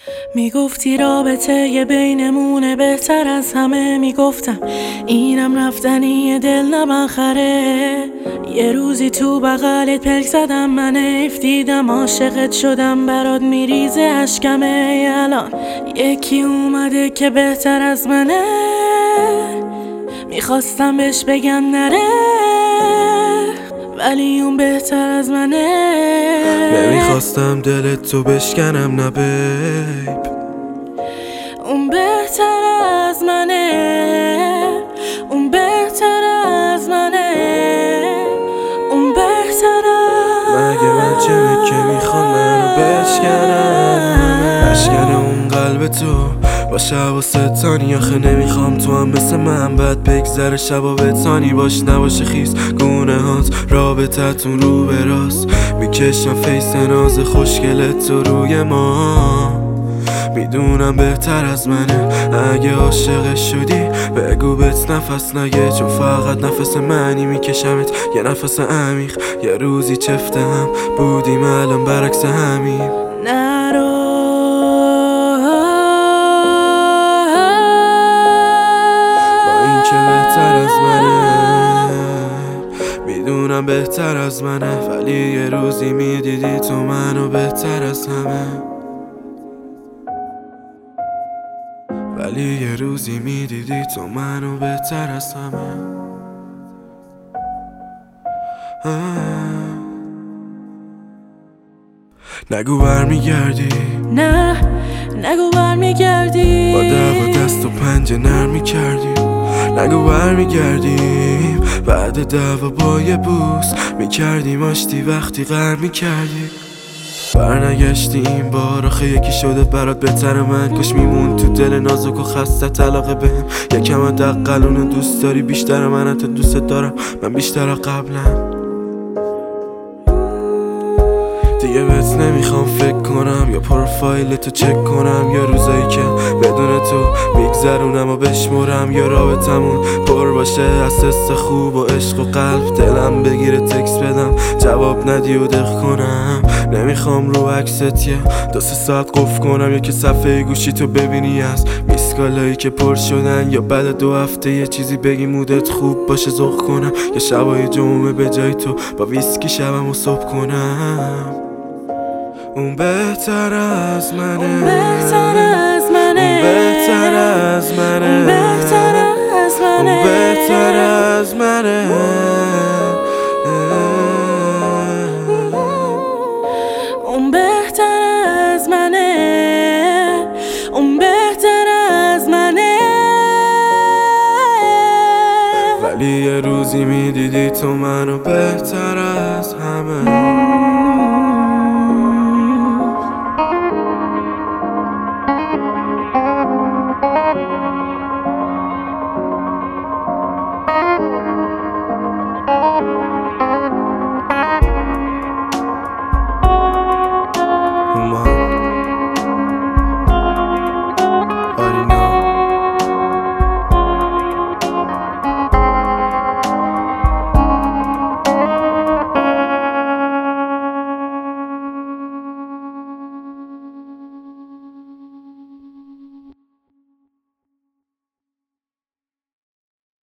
میگفتی رابطه یه بینمونه بهتر از همه، میگفتم اینم رفتنی دل نبخره. یه روزی تو بغلت پلک زدم، من حیف دیدم عاشقت شدم، برات میریزه اشکمه. الان یکی اومده که بهتر از منه، میخواستم بهش بگم نره ولی اون بهتر از منه. نمیخواستم دلت تو بشکنم نه بیب، اون بهتر از منه، اون بهتر از منه، اون بهتر از مگه من چه که میخوام منو بشکنم، بشکنه اون قلب تو با شب و ستانی. آخه نمیخوام تو هم مثل من بد بگذره شبا بتانی باش نباشه خیس گونه هات رابطتون رو به راست. میکشم فیس ناز خوشگلت تو روی ما، میدونم بهتر از منه. اگه عاشق شدی بگو بهت نفس نگه، چون فقط نفس منی میکشمت یه نفس عمیق. یه روزی چفته هم بودیم الان برعکس همیم. نرو با این که بهتر از منه، میدونم بهتر از منه، ولی یه روزی میدیدی تو منو بهتر از همه، ولی یه روزی میدیدی تو منو بهتر از همه. نگو برمیگردی، نه نگو برمیگردی، با دعوا دست و پنجه نرمی کردی. نگو برمیگردیم بعد دعوا با یه بوس میکردیم آشتی وقتی غر میکردی. برنگشتی این بار آخه یکی شده برات بهتر من، کاش میمون تو دل نازک و خستت علاقه بهم. یکم دقلونو دوست داری بیشتر من، حتی دوست دارم من بیشتر قبلم. دیگه بهت نمیخوام فکر کنم یا پروفایلتو چک کنم، یا روزایی که بدون تو میگذرونم و بشمرم، یا رابطمون پر باشه از حس خوب و عشق و قلب دلم بگیره تکس بدم جواب ندی و دق کنم. نمیخوام رو عکست یه 2-3 ساعت قفل کنم، یا که صفحه گوشی تو ببینی از میسکالایی که پر شدن، یا بعد 2 هفته یه چیزی بگی مودت خوب باشه ذوق کنم، یا شبای جمعه به جای تو با ویسکی شبم و صبح کنم. اون بهتر از منه، اون بهتر از منه، اون بهتر از منه، اون بهتر از منه، اون بهتر از منه. اون بهتر از منه، اون بهتر از منه، ولی یه روزی میدیدی تو منو بهتر از همه.